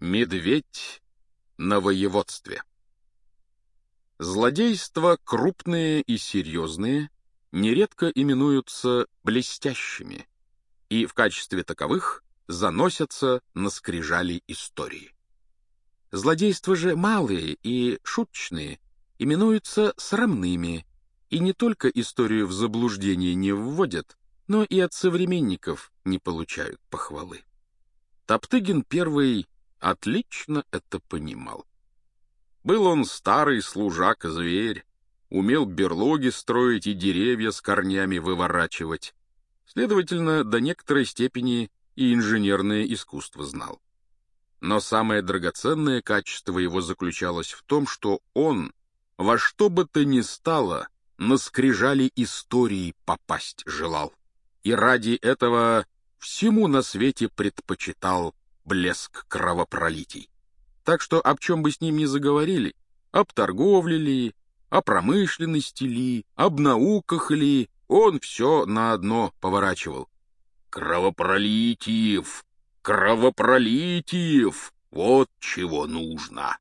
Медведь на воеводстве. Злодейства крупные и серьезные нередко именуются блестящими и в качестве таковых заносятся на скрижали истории. Злодейства же малые и шуточные именуются срамными и не только историю в заблуждение не вводят, но и от современников не получают похвалы. Топтыгин I отлично это понимал. Был он старый служак-зверь, умел берлоги строить и деревья с корнями выворачивать. Следовательно, до некоторой степени и инженерное искусство знал. Но самое драгоценное качество его заключалось в том, что он во что бы то ни стало на скрижали истории попасть желал. И ради этого всему на свете предпочитал блеск кровопролитий. Так что об чем бы с ним ни заговорили, об торговле ли, о промышленности ли, об науках ли, он все на одно поворачивал. Кровопролитиев! Кровопролитиев! Вот чего нужно!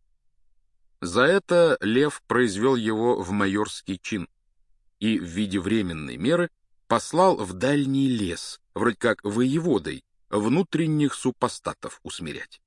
За это Лев произвел его в майорский чин и в виде временной меры послал в дальний лес, вроде как воеводой, внутренних супостатов усмирять.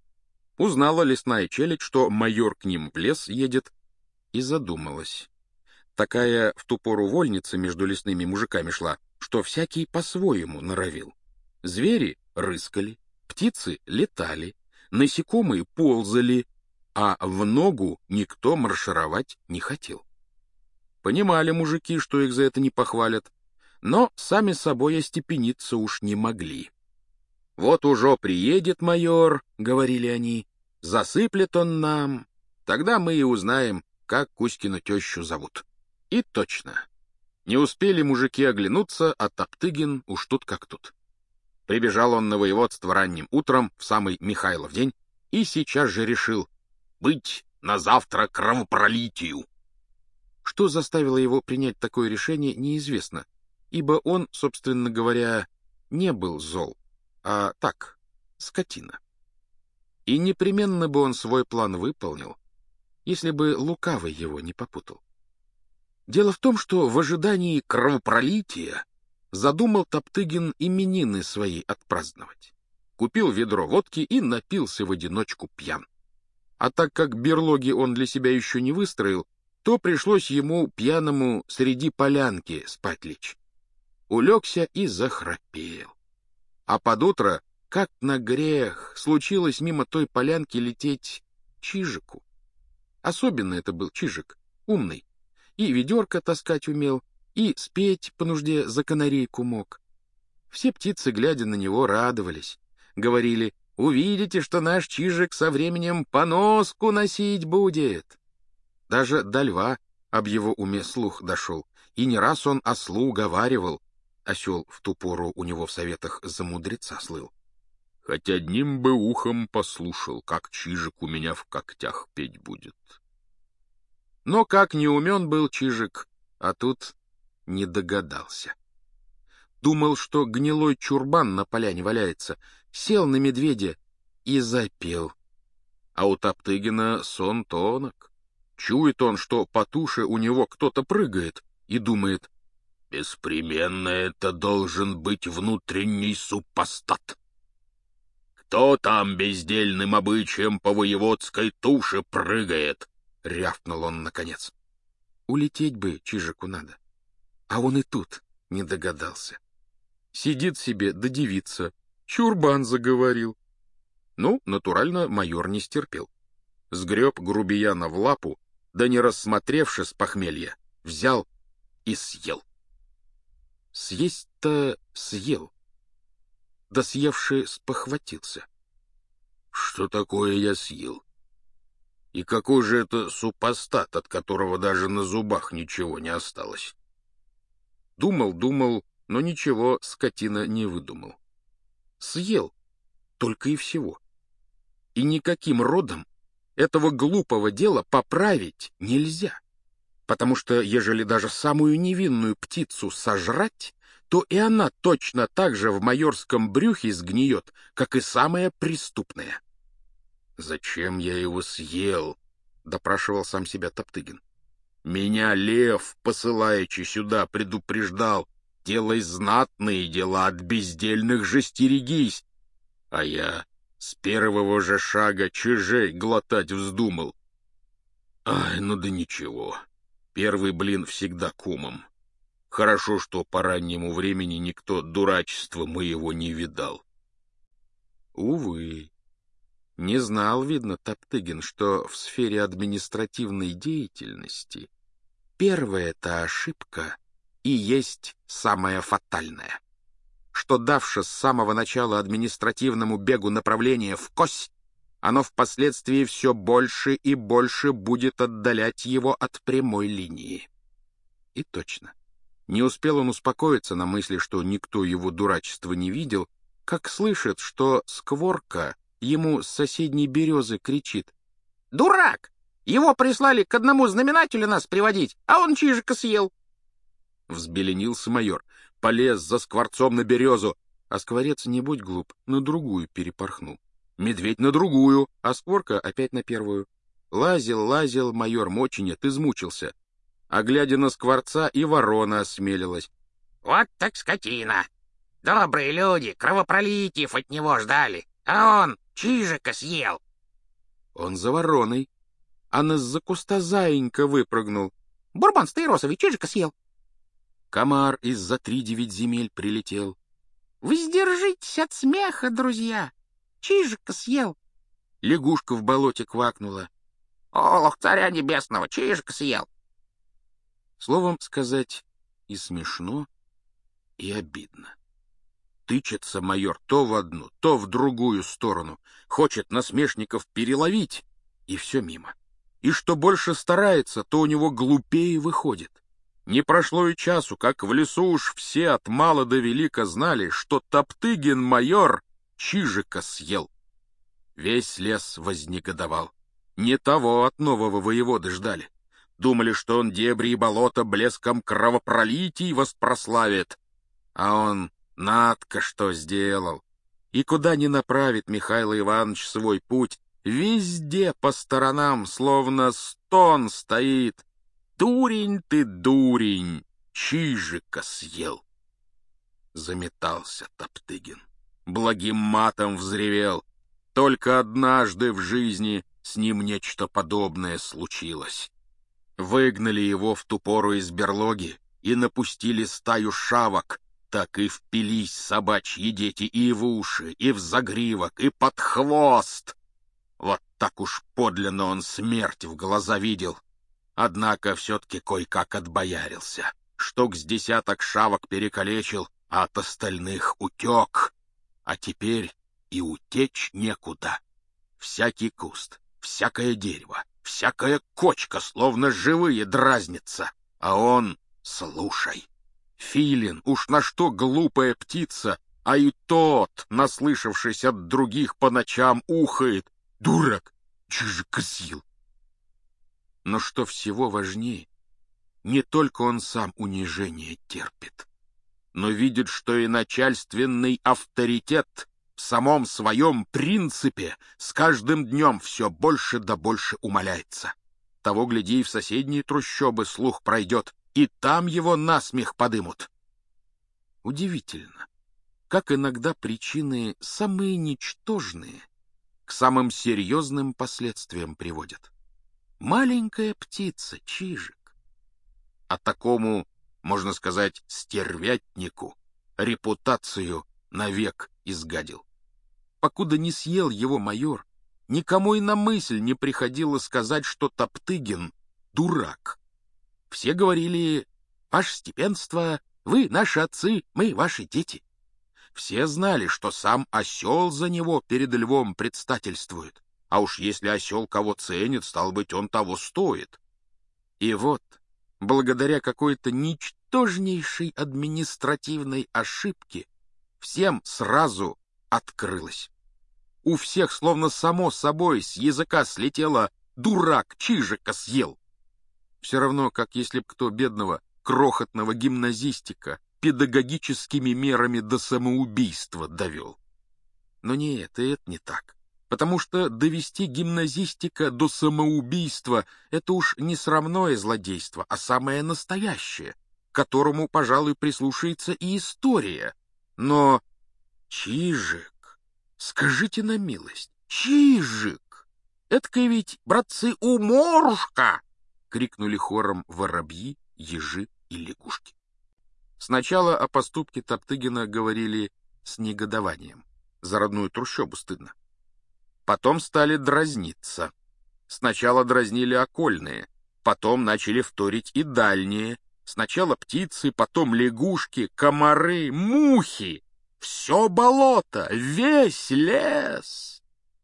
Узнала лесная челядь, что майор к ним в лес едет, и задумалась. Такая в ту пору вольница между лесными мужиками шла, что всякий по-своему норовил. Звери рыскали, птицы летали, насекомые ползали, а в ногу никто маршировать не хотел. Понимали мужики, что их за это не похвалят, но сами собой остепениться уж не могли. «Вот уже приедет майор», — говорили они, — «засыплет он нам, тогда мы и узнаем, как Кузькину тещу зовут». И точно. Не успели мужики оглянуться, а Топтыгин уж тут как тут. Прибежал он на воеводство ранним утром, в самый Михайлов день, и сейчас же решил быть на завтра кровопролитию. Что заставило его принять такое решение, неизвестно, ибо он, собственно говоря, не был зол, а так, скотина. И непременно бы он свой план выполнил, если бы лукавый его не попутал. Дело в том, что в ожидании кровопролития задумал Топтыгин именины свои отпраздновать. Купил ведро водки и напился в одиночку пьян. А так как берлоги он для себя еще не выстроил, то пришлось ему, пьяному, среди полянки спать лечь. Улегся и захрапел. А под утро, как на грех, случилось мимо той полянки лететь Чижику. Особенно это был Чижик, умный. И ведерко таскать умел, и спеть по нужде за канарейку мог. Все птицы, глядя на него, радовались. Говорили: «Увидите, что наш Чижик со временем поноску носить будет». Даже до льва об его уме слух дошел, и не раз он ослу уговаривал. Осел в ту пору у него в советах за мудреца слыл. «Хоть одним бы ухом послушал, как Чижик у меня в когтях петь будет». Но как не умен был Чижик, а тут не догадался. Думал, что гнилой чурбан на поляне валяется, сел на медведя и запел. А у Топтыгина сон тонок. Чует он, что по туше у него кто-то прыгает, и думает: «Беспременно это должен быть внутренний супостат. Кто там бездельным обычаем по воеводской туше прыгает?» — рявкнул он наконец. Улететь бы Чижику надо, а он и тут не догадался. Сидит себе да девица, чурбан заговорил. Ну, натурально, майор не стерпел. Сгреб грубияна в лапу, да не рассмотревши с похмелья, взял и съел. Съесть-то съел, да съевши спохватился. Что такое я съел? И какой же это супостат, от которого даже на зубах ничего не осталось? Думал, но ничего скотина не выдумал. Съел, только и всего. И никаким родом этого глупого дела поправить нельзя, потому что, ежели даже самую невинную птицу сожрать, то и она точно так же в майорском брюхе сгниет, как и самая преступная. «Зачем я его съел?» — допрашивал сам себя Топтыгин. «Меня лев, посылаючи сюда, предупреждал: делай знатные дела, от бездельных же стерегись. А я с первого же шага чижей глотать вздумал. Ай, ну да ничего, первый блин всегда кумом. Хорошо, что по раннему времени никто дурачества моего не видал». Увы, не знал, видно, Топтыгин, что в сфере административной деятельности первая-то ошибка и есть самая фатальная, что, давши с самого начала административному бегу направление в кось, оно впоследствии все больше и больше будет отдалять его от прямой линии. И точно. Не успел он успокоиться на мысли, что никто его дурачества не видел, как слышит, что скворка ему с соседней березы кричит: «Дурак! Его прислали к одному знаменателю нас приводить, а он чижика съел!» Взбеленился майор, полез за скворцом на березу, а скворец, не будь глуп, на другую перепорхнул. Медведь на другую, а скворка опять на первую. Лазил майор, мочи нет, измучился. А глядя на скворца, и ворона осмелилась. «Вот так скотина! Добрые люди кровопролитиев от него ждали, а он чижика съел!» Он за вороной, а из-за куста заинька выпрыгнул. «Бурбон Стаиросович чижика съел!» Комар из-за 3-9 земель прилетел. «Воздержитесь от смеха, друзья! Чижика съел!» Лягушка в болоте квакнула. «Олух царя небесного, чижика съел!» Словом сказать, и смешно, и обидно. Тычется майор то в одну, то в другую сторону, хочет насмешников переловить, и все мимо. И что больше старается, то у него глупее выходит. Не прошло и часу, как в лесу уж все от мала до велика знали, что Топтыгин майор чижика съел. Весь лес вознегодовал. Не того от нового воеводы ждали. Думали, что он дебри и болота блеском кровопролитий воспрославит. А он надко что сделал. И куда ни направит Михаил Иванович свой путь, везде по сторонам словно стон стоит: «Дурень ты, дурень, чижика съел!» Заметался Топтыгин, благим матом взревел. Только однажды в жизни с ним нечто подобное случилось. Выгнали его в ту пору из берлоги и напустили стаю шавок, так и впились собачьи дети и в уши, и в загривок, и под хвост. Вот так уж подлинно он смерть в глаза видел. Однако все-таки кой-как отбоярился. Штук с 10 шавок перекалечил, а от остальных утек. А теперь и утечь некуда. Всякий куст, всякое дерево, всякая кочка, словно живые, дразнится. А он, слушай, филин, уж на что глупая птица, а и тот, наслышавшись от других по ночам, ухает: «Дурак, чижика съел!» Но что всего важнее, не только он сам унижение терпит, но видит, что и начальственный авторитет в самом своем принципе с каждым днем все больше да больше умаляется. Того, гляди, и в соседние трущобы слух пройдет, и там его насмех подымут. Удивительно, как иногда причины самые ничтожные к самым серьезным последствиям приводят. Маленькая птица, чижик, а такому, можно сказать, стервятнику репутацию навек изгадил. Покуда не съел его майор, никому и на мысль не приходило сказать, что Топтыгин — дурак. Все говорили: «Ваше степенство, вы наши отцы, мы ваши дети». Все знали, что сам осел за него перед львом предстательствует. А уж если осел кого ценит, стал быть, он того стоит. И вот, благодаря какой-то ничтожнейшей административной ошибке, всем сразу открылось. У всех словно само собой с языка слетело: «Дурак, чижика съел!» Все равно, как если б кто бедного, крохотного гимназистика педагогическими мерами до самоубийства довел. Но нет, и это не так. потому что довести гимназистика до самоубийства — это уж не срамное злодейство, а самое настоящее, к которому, пожалуй, прислушается и история. Но Чижик, скажите на милость, Чижик, эткой ведь, братцы, уморушка! — крикнули хором воробьи, ежи и лягушки. Сначала о поступке Топтыгина говорили с негодованием. За родную трущобу стыдно. Потом стали дразниться. Сначала дразнили окольные, потом начали вторить и дальние. Сначала птицы, потом лягушки, комары, мухи. Все болото, весь лес.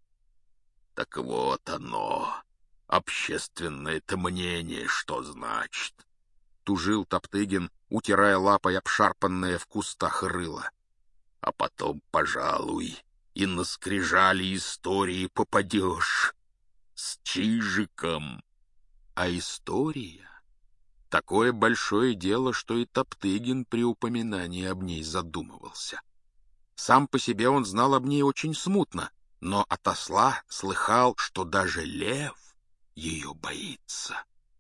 Так вот оно, общественное-то мнение, что значит, — тужил Топтыгин, утирая лапой обшарпанное в кустах рыло. А потом, пожалуй, и на скрижали истории попадешь с Чижиком. А история — такое большое дело, что и Топтыгин при упоминании об ней задумывался. Сам по себе он знал об ней очень смутно, но от осла слыхал, что даже лев ее боится.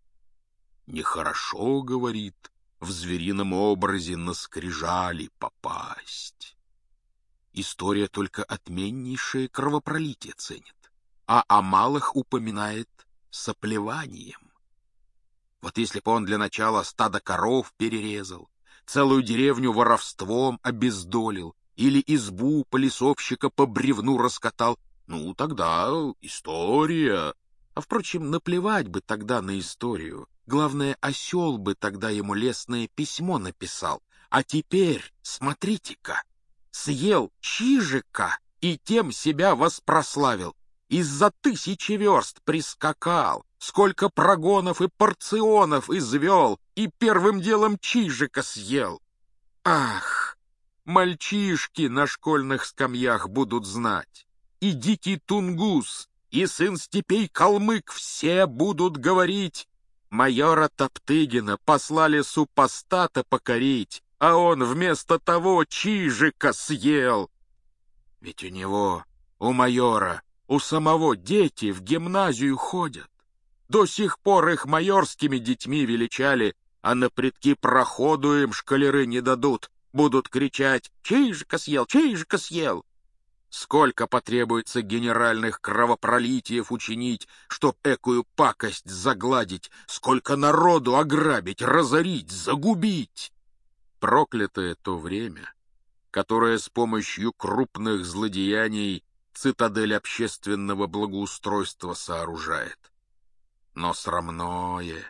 Нехорошо, говорит, в зверином образе на скрижали попасть. История только отменнейшее кровопролитие ценит, а о малых упоминает с оплеванием. Вот если бы он для начала стадо коров перерезал, целую деревню воровством обездолил или избу полисовщика по бревну раскатал, ну, тогда история. А, впрочем, наплевать бы тогда на историю. Главное, осел бы тогда ему лестное письмо написал. А теперь, смотрите-ка, съел Чижика и тем себя воспрославил. Из-за 1000 верст прискакал, сколько прогонов и порционов извел, и первым делом Чижика съел. Ах, мальчишки на школьных скамьях будут знать, и дикий тунгус, и сын степей калмык все будут говорить: майора Топтыгина послали супостата покорить, а он вместо того Чижика съел. Ведь у него, у майора, у самого дети в гимназию ходят. До сих пор их майорскими детьми величали, а на предки проходу им школяры не дадут. Будут кричать: «Чижика съел! Чижика съел!» Сколько потребуется генеральных кровопролитиев учинить, чтоб экую пакость загладить, сколько народу ограбить, разорить, загубить! Проклятое то время, которое с помощью крупных злодеяний цитадель общественного благоустройства сооружает. Но срамное,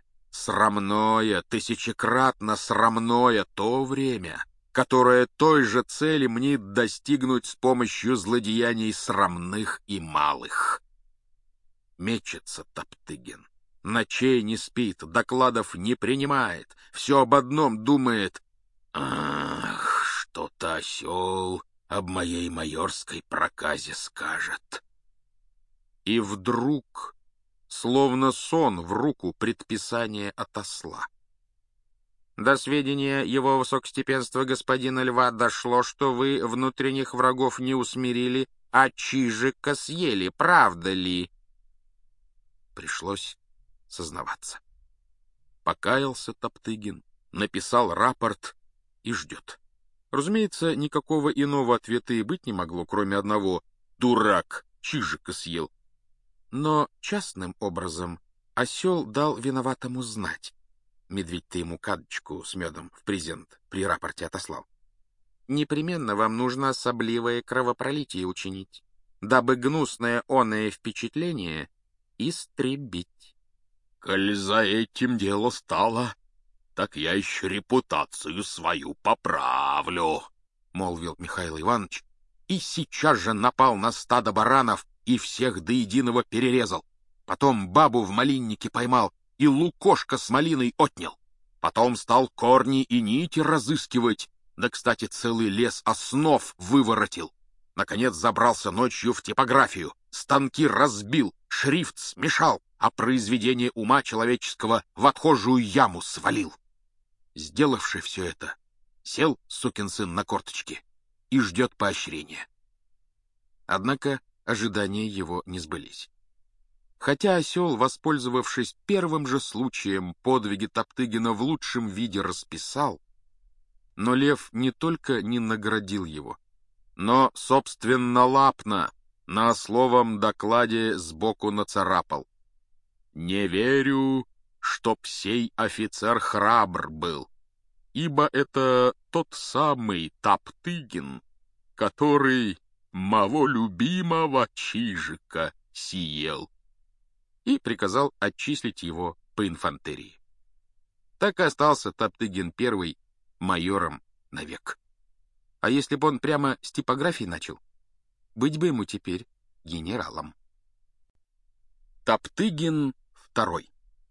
тысячекратно срамное то время, которое той же цели мнит достигнуть с помощью злодеяний срамных и малых. Мечется Топтыгин, ночей не спит, докладов не принимает, все об одном думает: ах, что-то осел об моей майорской проказе скажет. И вдруг, словно сон в руку, предписание от осла. До сведения его высокостепенства господина Льва дошло, что вы внутренних врагов не усмирили, а Чижика съели, правда ли? Пришлось сознаваться. Покаялся Топтыгин, написал рапорт и ждет. Разумеется, никакого иного ответа и быть не могло, кроме одного: дурак, Чижика съел. Но частным образом осел дал виноватому знать. Медведь-то ему кадочку с медом в презент при рапорте отослал. Непременно вам нужно особливое кровопролитие учинить, дабы гнусное оное впечатление истребить. Коль за этим дело стало, так я еще репутацию свою поправлю, — молвил Михаил Иванович, и сейчас же напал на стадо баранов и всех до единого перерезал. Потом бабу в малиннике поймал и лукошко с малиной отнял. Потом стал корни и нити разыскивать, да, кстати, целый лес основ выворотил. Наконец забрался ночью в типографию, станки разбил, шрифт смешал, а произведение ума человеческого в отхожую яму свалил. Сделавши все это, сел сукин сын на корточки и ждет поощрения. Однако ожидания его не сбылись. Хотя осел, воспользовавшись первым же случаем, подвиги Топтыгина в лучшем виде расписал, но лев не только не наградил его, но собственнолапно на ословом докладе сбоку нацарапал: «Не верю, чтоб сей офицер храбр был, ибо это тот самый Топтыгин, который моего любимого Чижика съел», и приказал отчислить его по инфантерии. Так и остался Топтыгин I майором навек. А если бы он прямо с типографии начал, быть бы ему теперь генералом. Топтыгин II.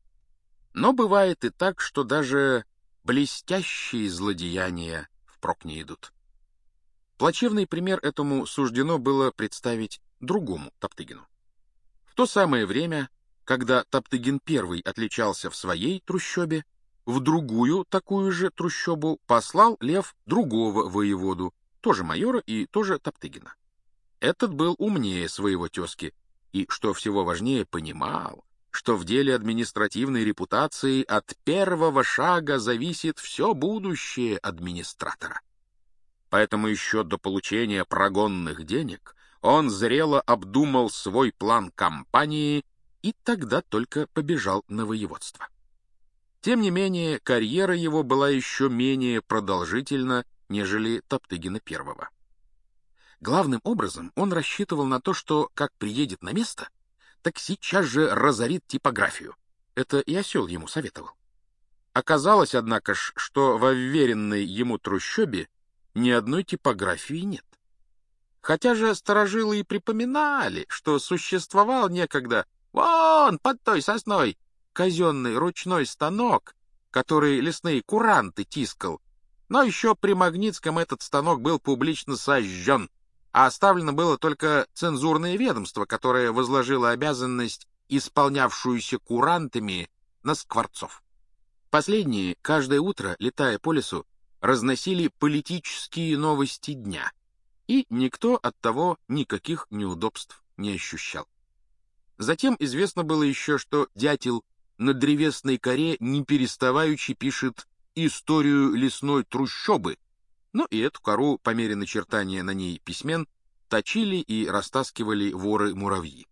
Но бывает и так, что даже блестящие злодеяния впрок не идут. Плачевный пример этому суждено было представить другому Топтыгину. В то самое время, когда Топтыгин I отличался в своей трущобе, в другую такую же трущобу послал лев другого воеводу, тоже майора и тоже Топтыгина. Этот был умнее своего тезки и, что всего важнее, понимал, что в деле административной репутации от первого шага зависит все будущее администратора. Поэтому еще до получения прогонных денег он зрело обдумал свой план кампании и тогда только побежал на воеводство. Тем не менее, карьера его была еще менее продолжительна, нежели Топтыгина I. Главным образом он рассчитывал на то, что, как приедет на место, так сейчас же разорит типографию. Это и осел ему советовал. Оказалось, однако ж, что во вверенной ему трущобе ни одной типографии нет. Хотя же старожилы и припоминали, что существовал некогда вон под той сосной казенный ручной станок, который лесные куранты тискал, но еще при Магнитском этот станок был публично сожжен, а оставлено было только цензурное ведомство, которое возложило обязанность, исполнявшуюся курантами, на скворцов. Последние каждое утро, летая по лесу, разносили политические новости дня, и никто от того никаких неудобств не ощущал. Затем известно было еще, что дятел на древесной коре не переставаючи пишет историю лесной трущобы, но и эту кору, по мере начертания на ней письмен, точили и растаскивали воры-муравьи.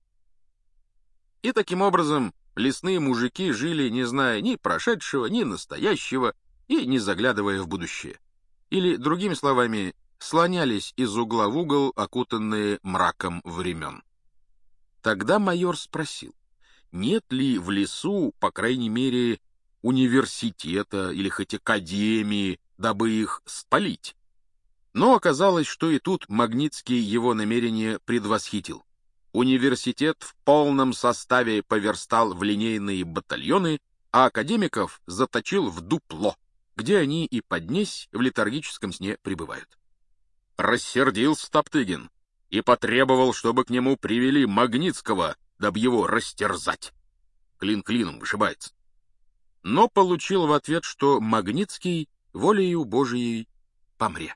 И таким образом лесные мужики жили, не зная ни прошедшего, ни настоящего, и не заглядывая в будущее. Или, другими словами, слонялись из угла в угол, окутанные мраком времен. Тогда майор спросил, нет ли в лесу, по крайней мере, университета или хоть академии, дабы их спалить. Но оказалось, что и тут Магнитский его намерение предвосхитил. Университет в полном составе поверстал в линейные батальоны, а академиков заточил в дупло, где они и поднесь в летаргическом сне пребывают. Рассердился Топтыгин и потребовал, чтобы к нему привели Магнитского, дабы его растерзать. Клин клином вышибается. Но получил в ответ, что Магнитский волею Божией помре.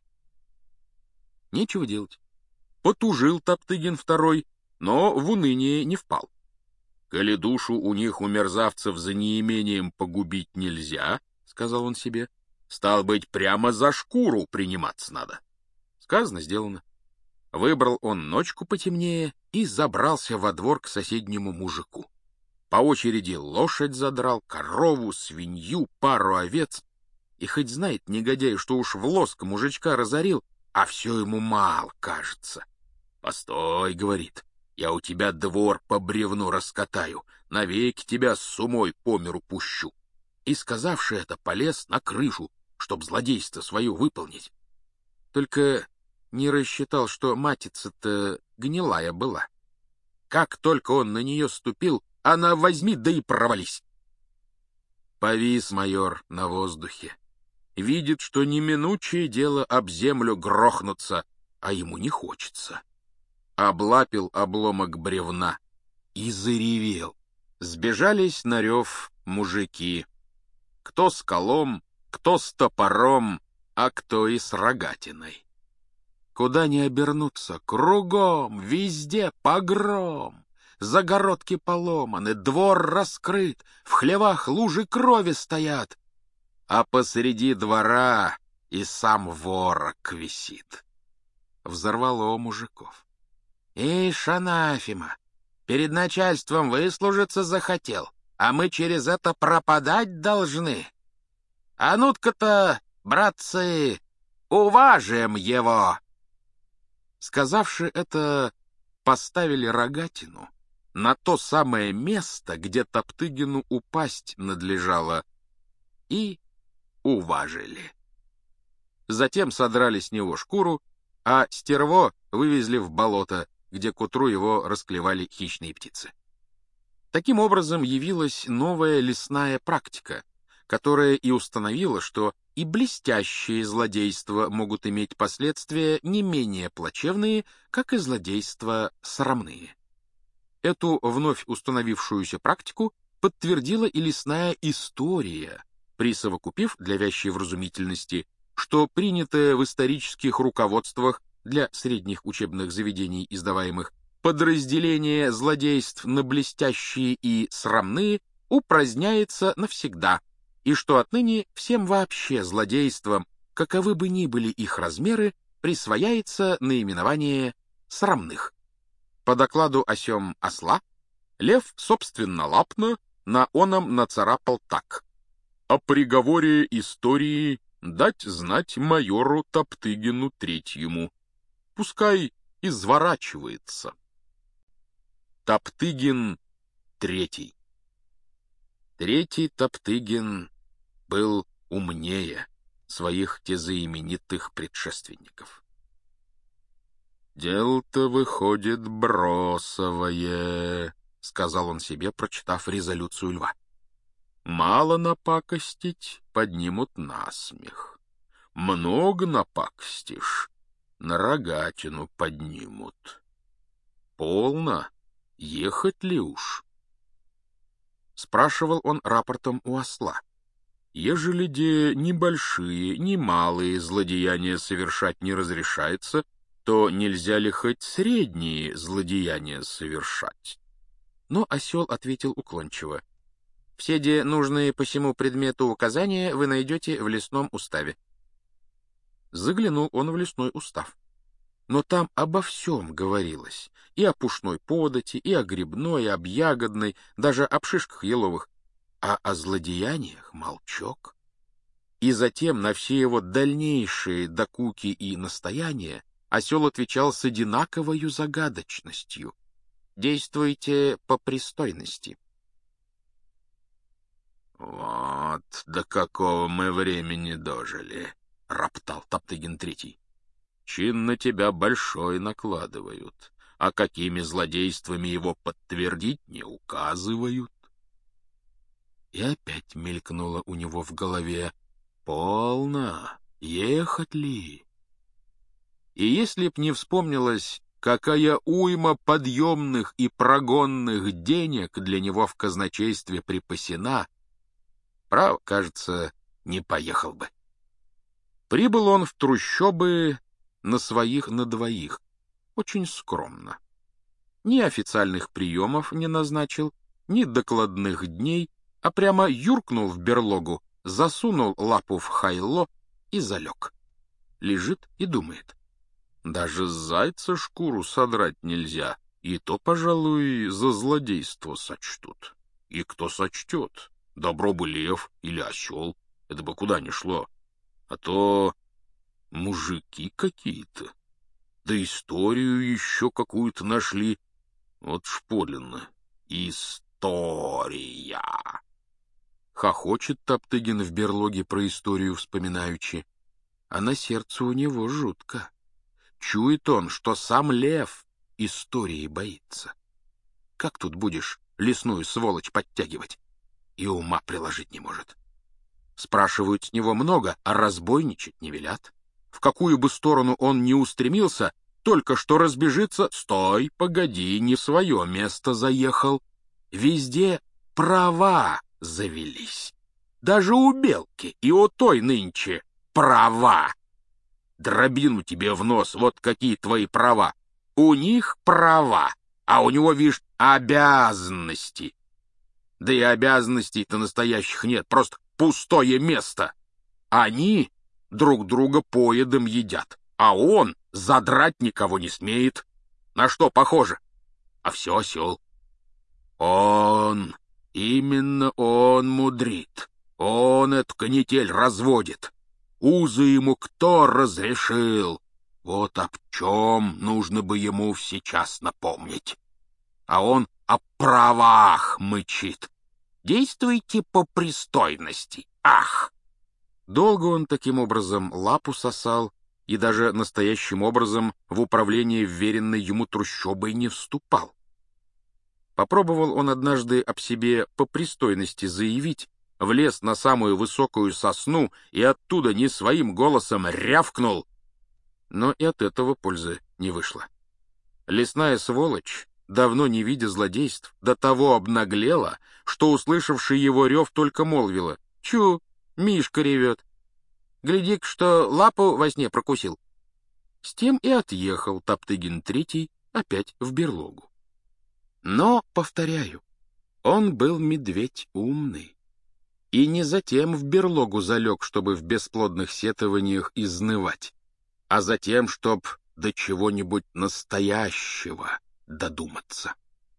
Нечего делать. Потужил Топтыгин II, но в уныние не впал. «Коли душу у них, у мерзавцев, за неимением погубить нельзя, — сказал он себе, — стал быть, прямо за шкуру приниматься надо». Сказано, сделано. Выбрал он ночку потемнее и забрался во двор к соседнему мужику. По очереди лошадь задрал, корову, свинью, пару овец. И хоть знает негодяй, что уж в лоск мужичка разорил, а все ему мало, кажется. «Постой, — говорит, — я у тебя двор по бревну раскатаю, навеки тебя с умой по миру пущу». И, сказавши это, полез на крышу, чтоб злодейство свое выполнить. Только не рассчитал, что матица-то гнилая была. Как только он на нее ступил, она возьми да и провались. Повис майор на воздухе. Видит, что неминучее дело об землю грохнуться, а ему не хочется. Облапил обломок бревна и заревел. Сбежались на рев мужики. Кто с колом, кто с топором, а кто и с рогатиной. Куда ни обернуться, кругом, везде погром. Загородки поломаны, двор раскрыт, в хлевах лужи крови стоят, а посреди двора и сам ворог висит. Взорвало мужиков. Ишь, анафема, перед начальством выслужиться захотел, а мы через это пропадать должны. А ну-ка-то, братцы, уважим его!» Сказавши это, поставили рогатину на то самое место, где Топтыгину упасть надлежало, и уважили. Затем содрали с него шкуру, а стерво вывезли в болото, где к утру его расклевали хищные птицы. Таким образом явилась новая лесная практика, которая и установила, что и блестящие злодейства могут иметь последствия не менее плачевные, как и злодейства срамные. Эту вновь установившуюся практику подтвердила и лесная история, присовокупив для вящей вразумительности, что принятое в исторических руководствах для средних учебных заведений издаваемых подразделение злодейств на блестящие и срамные упраздняется навсегда, и что отныне всем вообще злодействам, каковы бы ни были их размеры, присвояется наименование срамных. По докладу о сём осла, Лев собственнолапно на оном нацарапал так: «О приговоре истории дать знать майору Топтыгину Третьему. Пускай изворачивается». Топтыгин Третий. Третий Топтыгин был умнее своих тезаименитых предшественников. «Дело-то выходит бросовое», — сказал он себе, прочитав резолюцию Льва. «Мало напакостить — поднимут насмех. Много напакостишь — на рогатину поднимут. Полно, ехать ли уж?» Спрашивал он рапортом у осла. «Ежели де небольшие, ни малые злодеяния совершать не разрешается, то нельзя ли хоть средние злодеяния совершать?» Но осел ответил уклончиво: «Все де нужные по сему предмету указания вы найдете в лесном уставе». Заглянул он в лесной устав. Но там обо всем говорилось: и о пушной подати, и о грибной, и об ягодной, даже об шишках еловых, а о злодеяниях молчок. И затем на все его дальнейшие докуки и настояния осел отвечал с одинаковою загадочностью: «Действуйте по пристойности». «Вот до какого мы времени дожили», — роптал Топтыгин Третий. «Чин на тебя большой накладывают, а какими злодействами его подтвердить не указывают». И опять мелькнуло у него в голове: «Полно, ехать ли?» И если б не вспомнилось, какая уйма подъемных и прогонных денег для него в казначействе припасена, право, кажется, не поехал бы. Прибыл он в трущобы на своих на двоих, очень скромно. Ни официальных приемов не назначил, ни докладных дней, а прямо юркнул в берлогу, засунул лапу в хайло и залег. Лежит и думает: даже с зайца шкуру содрать нельзя, и то, пожалуй, за злодейство сочтут. И кто сочтет? Добро бы лев или осел, это бы куда ни шло. А то мужики какие-то, да историю еще какую-то нашли. Вот шподлинно. История. Хохочет Топтыгин в берлоге про историю вспоминаючи, а на сердце у него жутко. Чует он, что сам лев истории боится. Как тут будешь лесную сволочь подтягивать? И ума приложить не может. Спрашивают с него много, а разбойничать не велят. В какую бы сторону он ни устремился, только что разбежится: «Стой, погоди, не в свое место заехал». Везде права завелись. Даже у белки и у той нынче права. дробину тебе в нос, вот какие твои права. У них права, а у него, видишь, обязанности. Да и обязанностей-то настоящих нет, просто пустое место. Они друг друга поедом едят, а он задрать никого не смеет. На что похоже? А все осел. Он, именно он мудрит. Он эту канитель разводит. Узы ему кто разрешил? Вот об чем нужно бы ему сейчас напомнить. А он о правах мычит. Действуйте по пристойности. Ах! Долго он таким образом лапу сосал и даже настоящим образом в управление вверенной ему трущобой не вступал. Попробовал он однажды об себе по пристойности заявить, влез на самую высокую сосну и оттуда не своим голосом рявкнул. Но и от этого пользы не вышло. Лесная сволочь, давно не видя злодейств, до того обнаглела, что, услышавший его рев, только молвила: «Чу, Мишка ревет. Гляди-ка, что лапу во сне прокусил». С тем и отъехал Топтыгин III опять в берлогу. Но, повторяю, он был медведь умный. И не затем в берлогу залег, чтобы в бесплодных сетованиях изнывать, а затем, чтоб до чего-нибудь настоящего додуматься.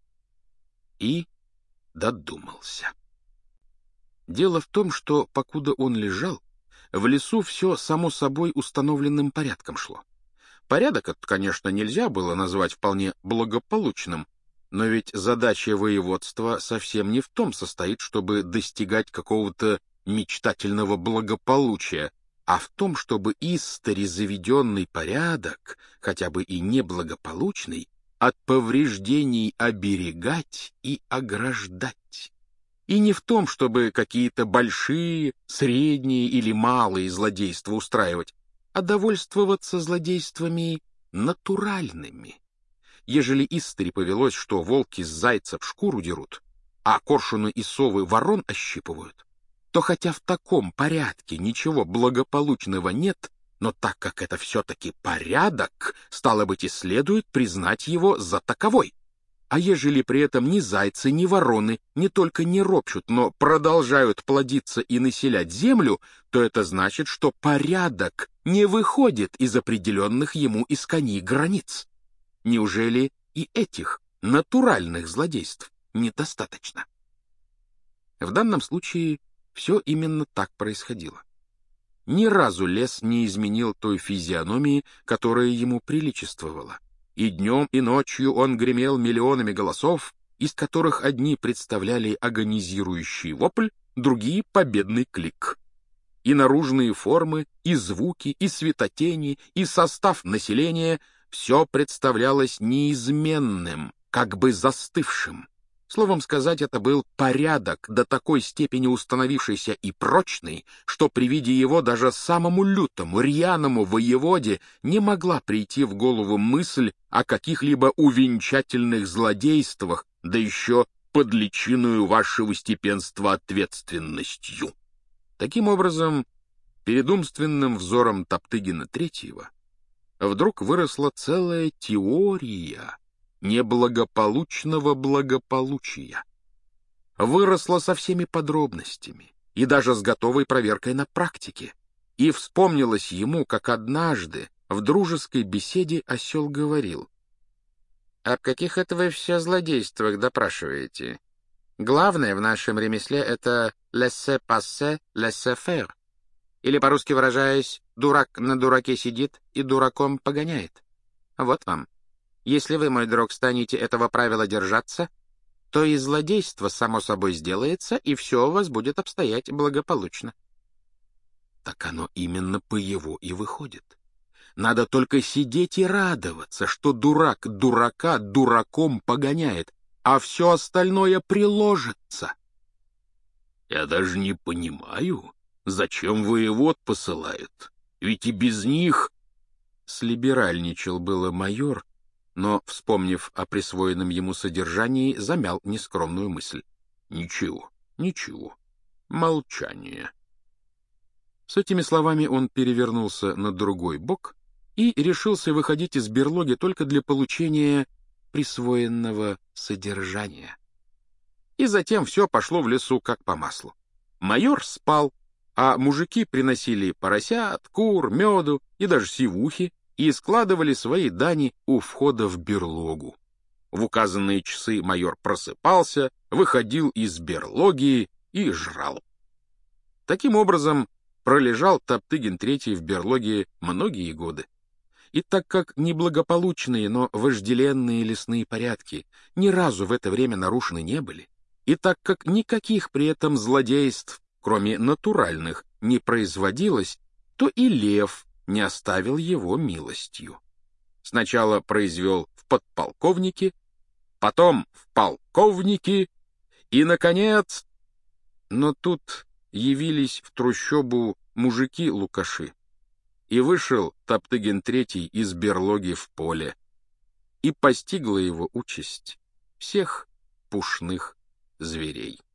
И додумался. Дело в том, что, покуда он лежал, в лесу все само собой установленным порядком шло. Порядок этот, конечно, нельзя было назвать вполне благополучным, но ведь задача воеводства совсем не в том состоит, чтобы достигать какого-то мечтательного благополучия, а в том, чтобы истори заведенный порядок, хотя бы и неблагополучный, от повреждений оберегать и ограждать. И не в том, чтобы какие-то большие, средние или малые злодейства устраивать, а довольствоваться злодействами натуральными. Ежели истори повелось, что волки с зайцев шкуру дерут, а коршуны и совы ворон ощипывают, то хотя в таком порядке ничего благополучного нет, но так как это все-таки порядок, стало быть, и следует признать его за таковой. А ежели при этом ни зайцы, ни вороны не только не ропщут, но продолжают плодиться и населять землю, то это значит, что порядок не выходит из определенных ему исконий границ. Неужели и этих натуральных злодейств недостаточно? В данном случае все именно так происходило. Ни разу лес не изменил той физиономии, которая ему приличествовала. И днем, и ночью он гремел миллионами голосов, из которых одни представляли агонизирующий вопль, другие — победный клик. И наружные формы, и звуки, и светотени, и состав населения — все представлялось неизменным, как бы застывшим. Словом сказать, это был порядок, до такой степени установившийся и прочный, что при виде его даже самому лютому, рьяному воеводе не могла прийти в голову мысль о каких-либо увенчательных злодействах, да еще под личиною вашего степенства ответственностью. Таким образом, перед умственным взором Топтыгина III вдруг выросла целая теория неблагополучного благополучия. Выросла со всеми подробностями и даже с готовой проверкой на практике. И вспомнилось ему, как однажды в дружеской беседе осел говорил: «Об каких это вы все злодействах допрашиваете? Главное в нашем ремесле — это laisser-passer, laisser-faire. Или, по-русски выражаясь, дурак на дураке сидит и дураком погоняет. Вот вам. Если вы, мой друг, станете этого правила держаться, то и злодейство само собой сделается, и все у вас будет обстоять благополучно». Так оно именно по его и выходит. Надо только сидеть и радоваться, что дурак дурака дураком погоняет, а все остальное приложится. Я даже не понимаю, зачем воевод посылают, ведь и без них... Слиберальничал было майор, но, вспомнив о присвоенном ему содержании, замял нескромную мысль. Ничего, ничего. Молчание. С этими словами он перевернулся на другой бок и решился выходить из берлоги только для получения присвоенного содержания. И затем все пошло в лесу как по маслу. Майор спал, а мужики приносили поросят, кур, меду и даже сивухи и складывали свои дани у входа в берлогу. В указанные часы майор просыпался, выходил из берлоги и жрал. Таким образом, пролежал Топтыгин III в берлоге многие годы. И так как неблагополучные, но вожделенные лесные порядки ни разу в это время нарушены не были, и так как никаких при этом злодейств, кроме натуральных, не производилось, то и лев не оставил его милостью. Сначала произвел в подполковнике, потом в полковнике и, наконец... Но тут явились в трущобу мужики-лукаши, и вышел Топтыгин III из берлоги в поле, и постигла его участь всех пушных зверей.